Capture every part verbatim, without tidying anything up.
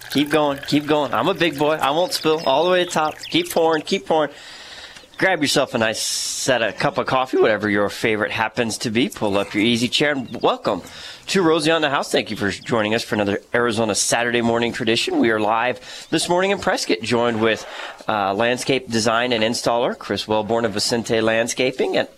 Keep going. Keep going. I'm a big boy. I won't spill. All the way to the top. Keep pouring. Keep pouring. Grab yourself a nice set of cup of coffee, whatever your favorite happens to be. Pull up your easy chair and welcome to Rosie on the House. Thank you for joining us for another Arizona Saturday morning tradition. We are live this morning in Prescott, joined with uh, landscape design and installer Chris Wellborn of Vicente Landscaping. And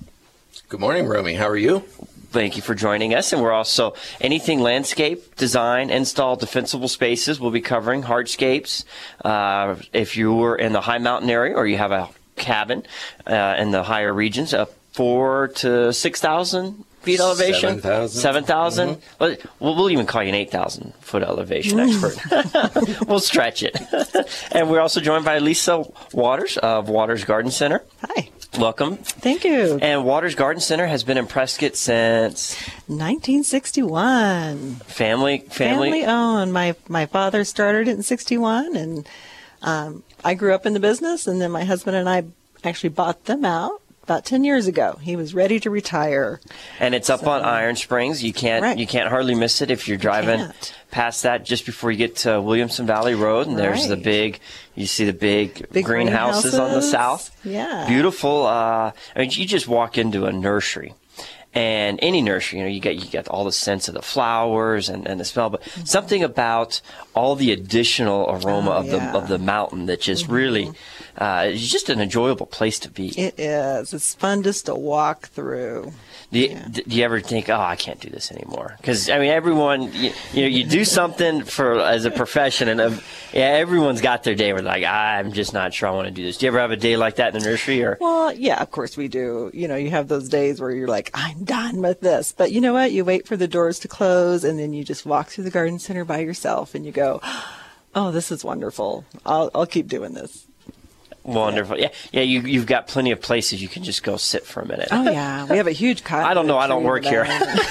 good morning, Romy. How are you? Thank you for joining us. And we're also anything landscape, design, install, defensible spaces. We'll be covering hardscapes. Uh, if you were in the high mountain area or you have a cabin uh, in the higher regions, up four to six thousand feet elevation. Seven thousand. Seven thousand. Mm-hmm. We'll, we'll even call you an eight thousand foot elevation expert. We'll stretch it. And we're also joined by Lisa Waters of Waters Garden Center. Hi. Welcome. Thank you. And Waters Garden Center has been in Prescott since nineteen sixty-one. Family, family, family owned. My my father started it in sixty-one, and um, I grew up in the business. And then my husband and I actually bought them out about ten years ago. He was ready to retire. And it's up so, on Iron Springs. You can't right. you can't hardly miss it if you're driving past that just before you get to Williamson Valley Road. And right. there's the big, you see the big, big greenhouses, greenhouses on the south. Yeah. Beautiful. Uh, I mean, you just walk into a nursery. And any nursery, you know, you get you get all the scents of the flowers and, and the smell, but mm-hmm. something about all the additional aroma oh, of yeah. the of the mountain that just mm-hmm. really, uh, it's just an enjoyable place to be. It is. It's fun just to walk through. Do you, yeah. do you ever think, oh, I can't do this anymore? Because, I mean, everyone, you, you know, you do something for as a profession, and um, yeah, everyone's got their day where they're like, I'm just not sure I want to do this. Do you ever have a day like that in the nursery? Or? Well, yeah, of course we do. You know, you have those days where you're like, I'm done with this. But you know what? You wait for the doors to close, and then you just walk through the garden center by yourself, and you go, oh, this is wonderful. I'll, I'll keep doing this. Wonderful. Yeah, yeah. You you've got plenty of places you can just go sit for a minute. Oh yeah, we have a huge cotton. I don't know. I don't work here.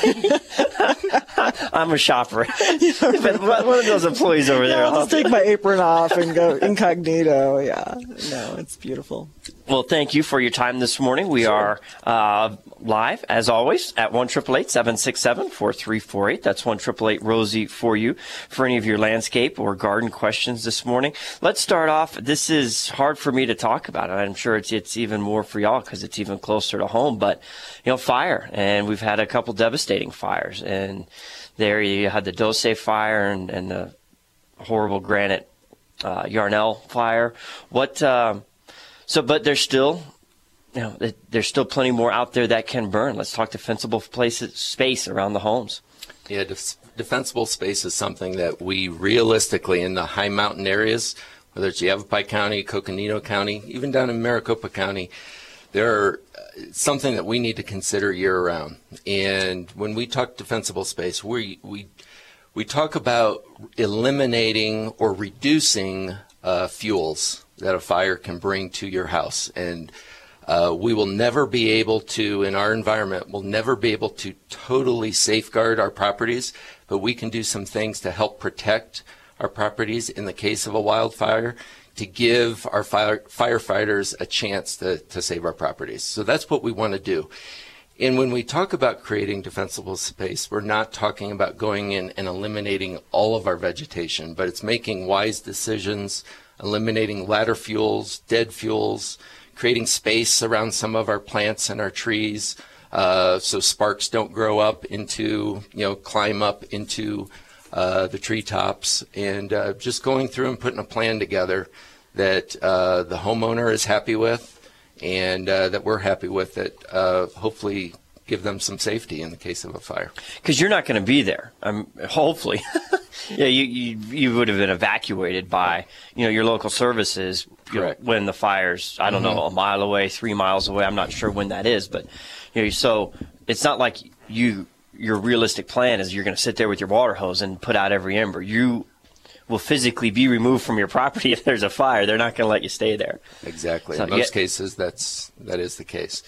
I'm a shopper. But one of those employees over there. Yeah, I'll just take my apron off and go incognito. Yeah. No, it's beautiful. Well, thank you for your time this morning. We sure. are uh, live, as always, at one eight eight eight, seven six seven, four three four eight. That's one eight eight eight, Rosie for you for any of your landscape or garden questions this morning. Let's start off. This is hard for me to talk about, and I'm sure it's it's even more for y'all because it's even closer to home. But, you know, fire, and we've had a couple devastating fires. And there you had the Dose fire and, and the horrible Granite uh, Yarnell fire. What... Uh, So, but there's still, you know, there's still plenty more out there that can burn. Let's talk defensible places, space around the homes. Yeah, def- defensible space is something that we realistically in the high mountain areas, whether it's Yavapai County, Coconino County, even down in Maricopa County, they're something that we need to consider year round. And when we talk defensible space, we we we talk about eliminating or reducing uh, fuels that a fire can bring to your house. And uh, we will never be able to, in our environment, we'll never be able to totally safeguard our properties, but we can do some things to help protect our properties in the case of a wildfire, to give our fire, firefighters a chance to, to save our properties. So that's what we want to do. And when we talk about creating defensible space, we're not talking about going in and eliminating all of our vegetation, but it's making wise decisions, eliminating ladder fuels, dead fuels, creating space around some of our plants and our trees uh, so sparks don't grow up into, you know, climb up into uh, the treetops, and uh, just going through and putting a plan together that uh, the homeowner is happy with and uh, that we're happy with, that uh, hopefully give them some safety in the case of a fire. Because you're not going to be there, um, hopefully. Yeah, you, you you would have been evacuated by, you know, your local services, you know, when the fire's, I don't mm-hmm. know, a mile away, three miles away. I'm not sure when that is, but, you know, so it's not like you your realistic plan is you're going to sit there with your water hose and put out every ember. You will physically be removed from your property if there's a fire. They're not going to let you stay there. Exactly. So, in most yeah. cases, that's that is the case.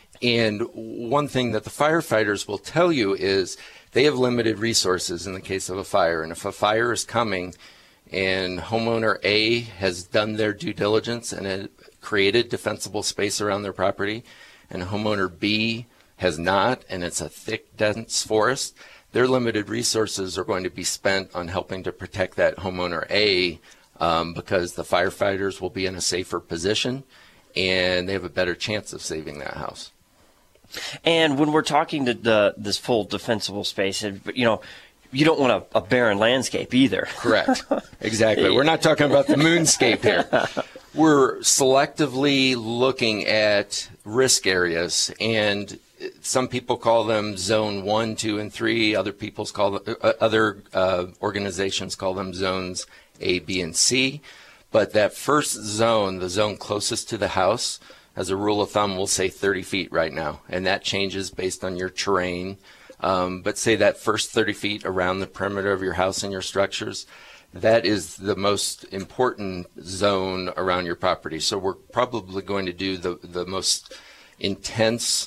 And one thing that the firefighters will tell you is they have limited resources in the case of a fire. And if a fire is coming and homeowner A has done their due diligence and had created defensible space around their property, and homeowner B has not, and it's a thick, dense forest, their limited resources are going to be spent on helping to protect that homeowner A, um, because the firefighters will be in a safer position and they have a better chance of saving that house. And when we're talking to the this full defensible space, you know, you don't want a, a barren landscape either. Correct. Exactly. We're not talking about the moonscape here. We're selectively looking at risk areas, and some people call them zone one, two, and three. Other people's call them, uh, other uh, organizations call them zones A, B, and C. But that first zone, the zone closest to the house, as a rule of thumb, we'll say thirty feet right now, and that changes based on your terrain. Um, but say that first thirty feet around the perimeter of your house and your structures, that is the most important zone around your property. So we're probably going to do the, the most intense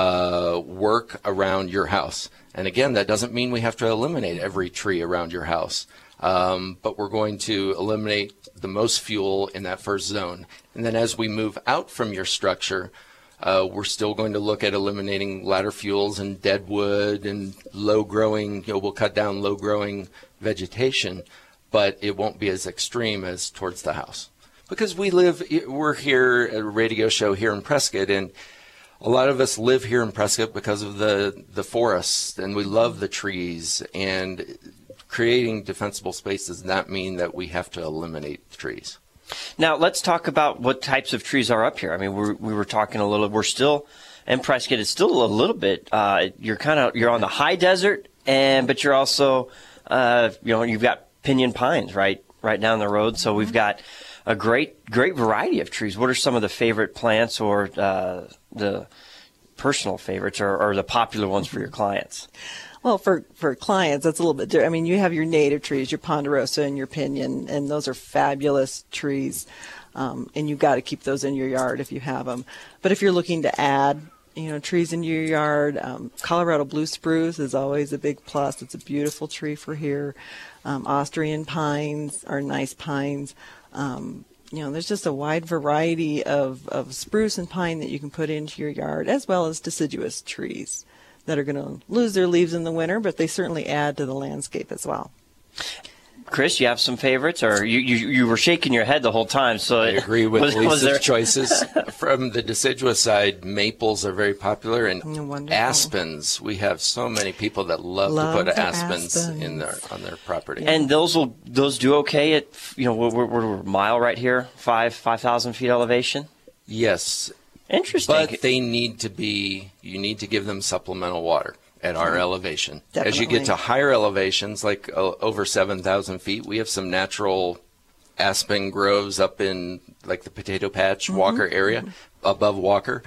uh, work around your house. And again, that doesn't mean we have to eliminate every tree around your house, um, but we're going to eliminate the most fuel in that first zone. And then as we move out from your structure, Uh, we're still going to look at eliminating ladder fuels and dead wood and low-growing, you know, we'll cut down low-growing vegetation, but it won't be as extreme as towards the house. Because we live, we're here at a radio show here in Prescott, and a lot of us live here in Prescott because of the, the forests, and we love the trees, and creating defensible space does not mean that we have to eliminate trees. Now, let's talk about what types of trees are up here. I mean, we're, we were talking a little, we're still, in Prescott, it's still a little bit, uh, you're kind of, you're on the high desert, and, but you're also, uh, you know, you've got pinyon pines right, right down the road. So we've got a great, great variety of trees. What are some of the favorite plants or, uh, the personal favorites or, or the popular ones for your clients? Well, for, for clients, that's a little bit different. I mean, you have your native trees, your ponderosa and your pinyon, and those are fabulous trees. Um, and you've got to keep those in your yard if you have them. But if you're looking to add, you know, trees in your yard, um, Colorado blue spruce is always a big plus. It's a beautiful tree for here. Um, Austrian pines are nice pines. Um, you know, there's just a wide variety of, of spruce and pine that you can put into your yard, as well as deciduous trees that are going to lose their leaves in the winter, but they certainly add to the landscape as well. Chris, you have some favorites, or you, you, you were shaking your head the whole time. So I agree with was, Lisa's was there... choices. From the deciduous side, maples are very popular, and Wonderful. aspens. We have so many people that love, Love to put the aspens, aspens. in their on their property. And those will those do okay at, you know, we're, we're, we're a mile right here, five five thousand feet elevation. Yes, Interesting. but they need to be. You need to give them supplemental water at our Mm-hmm. elevation. Definitely. As you get to higher elevations, like uh, over seven thousand feet, we have some natural aspen groves up in like the Potato Patch, Mm-hmm. Walker area, above Walker.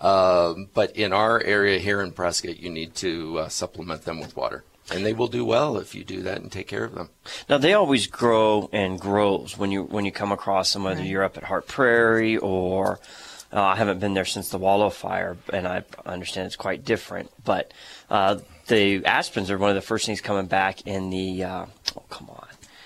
Um, but in our area here in Prescott, you need to uh, supplement them with water. And they will do well if you do that and take care of them. Now, they always grow in groves when you when you come across them, whether Right. you're up at Hart Prairie or uh, I haven't been there since the Wallow Fire, and I understand it's quite different. But uh, the aspens are one of the first things coming back in the, uh, oh, come on,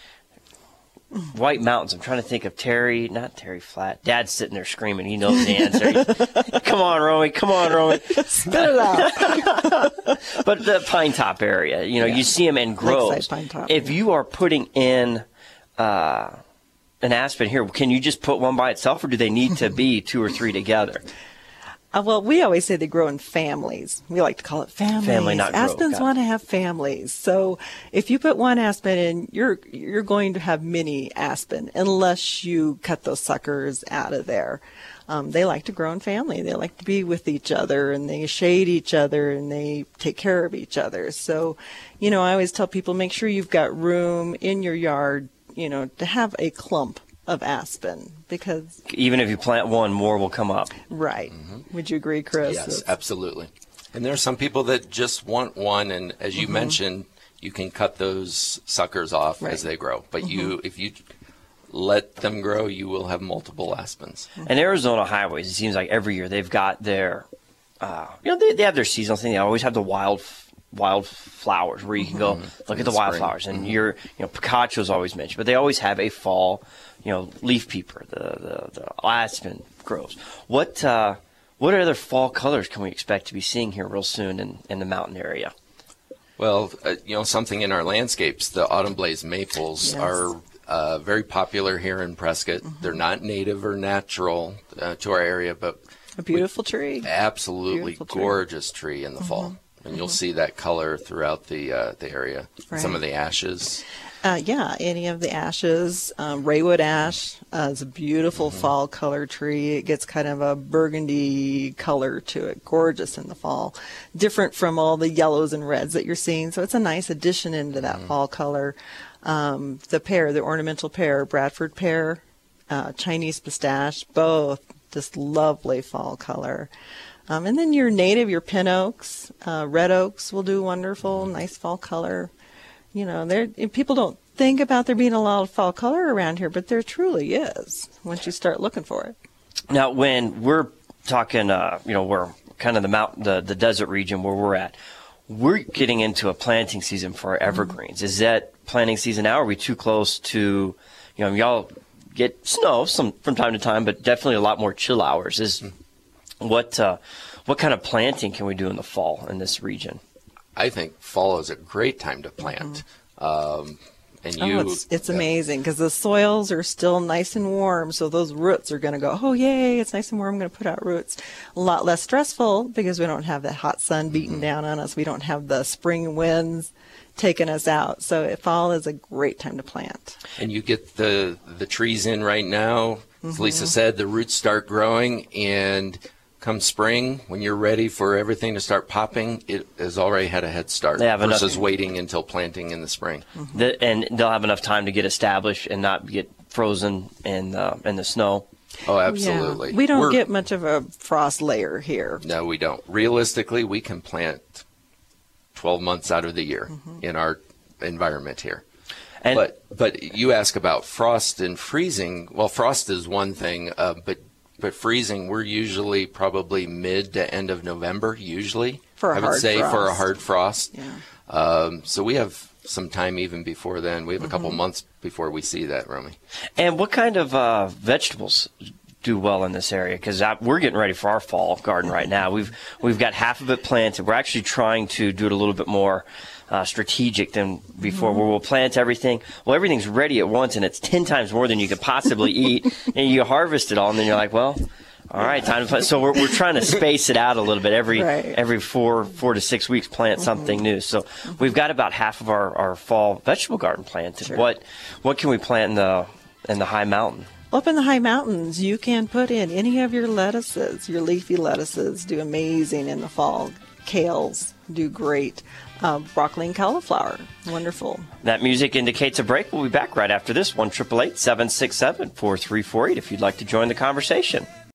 White Mountains. I'm trying to think of Terry, not Terry Flat. Dad's sitting there screaming. He knows the answer. Come on, Romy. Come on, Romy. Spit it out. But the Pine Top area, you know, Yeah. you see them in groves. Lakeside Pine Top, If yeah. you are putting in uh, an aspen here, can you just put one by itself, or do they need to be two or three together? Uh, well, we always say they grow in families. We like to call it families. Family, not grove. Aspens Got it. want to have families. So if you put one aspen in, you're you're going to have many aspen unless you cut those suckers out of there. Um, they like to grow in family. They like to be with each other, and they shade each other, and they take care of each other. So, you know, I always tell people, make sure you've got room in your yard, you know, to have a clump of aspen, because Even if you plant one, more will come up. right. Would you agree, Chris? Yes, That's- absolutely. And there are some people that just want one, and as you mentioned, you can cut those suckers off Right. as they grow. But you, if you let them grow, you will have multiple aspens. And Arizona highways, it seems like every year they've got their, uh, you know, they, they have their seasonal thing. They always have the wild wild flowers where you can go look at the the wildflowers. spring. And you're, you know, Picachio's always mentioned, but they always have a fall, you know, leaf peeper, the, the, the aspen grows. What, uh, what other fall colors can we expect to be seeing here real soon in, in the mountain area? Well, uh, you know, something in our landscapes, the autumn blaze maples Yes. are uh, very popular here in Prescott. Mm-hmm. They're not native or natural uh, to our area, but A beautiful tree. absolutely Beautiful tree. gorgeous tree in the fall. And you'll see that color throughout the uh, the area. Right. Some of the ashes. Uh, yeah, any of the ashes. Um, Raywood ash uh, is a beautiful fall color tree. It gets kind of a burgundy color to it. Gorgeous in the fall. Different from all the yellows and reds that you're seeing. So it's a nice addition into that fall color. Um, the pear, the ornamental pear, Bradford pear, uh, Chinese pistache, both just lovely fall color. Um, and then your native, your pin oaks, uh, red oaks will do wonderful, nice fall color. You know, there people don't think about there being a lot of fall color around here, but there truly is once you start looking for it. Now, when we're talking, uh, you know, we're kind of the mountain, the, the desert region where we're at, we're getting into a planting season for our evergreens. Is that planting season now? Or are we too close to, you know, y'all get snow some from time to time, but definitely a lot more chill hours. Is what uh, what kind of planting can we do in the fall in this region? I think fall is a great time to plant. Um, and Oh, you, it's, it's uh, amazing because the soils are still nice and warm, so those roots are going to go, oh, yay, it's nice and warm, I'm going to put out roots. A lot less stressful because we don't have that hot sun beating down on us. We don't have the spring winds taking us out. So fall is a great time to plant. and you get the the trees in right now. As Lisa said, the roots start growing, and come spring, when you're ready for everything to start popping, it has already had a head start They have enough- versus waiting until planting in the spring. The, and they'll have enough time to get established and not get frozen in uh, in the snow. Oh, absolutely. Yeah. We don't We're- get much of a frost layer here. No, we don't. Realistically, we can plant twelve months out of the year in our environment here. And But but you ask about frost and freezing. Well, frost is one thing, uh, but but freezing, we're usually probably mid to end of November, usually. For a I would hard say for a frost. hard frost. Yeah. Um, so we have some time even before then. We have a couple Mm-hmm. months before we see that, Romy. and what kind of uh, vegetables do well in this area? Because we're getting ready for our fall garden right now. We've we've got half of it planted. We're actually trying to do it a little bit more uh, strategic than before, where we'll plant everything. Well, everything's ready at once, and it's ten times more than you could possibly eat. And you harvest it all, and then you're like, well, all right, time to plant. So we're we're trying to space it out a little bit. Every Right. every four four to six weeks, plant something new. So we've got about half of our, our fall vegetable garden planted. Sure. What what can we plant in the in the high mountain? Up in the high mountains, you can put in any of your lettuces. Your leafy lettuces do amazing in the fall. Kales do great. Uh, broccoli and cauliflower, wonderful. That music indicates a break. We'll be back right after this. one eight eight eight, seven six seven, four three four eight if you'd like to join the conversation.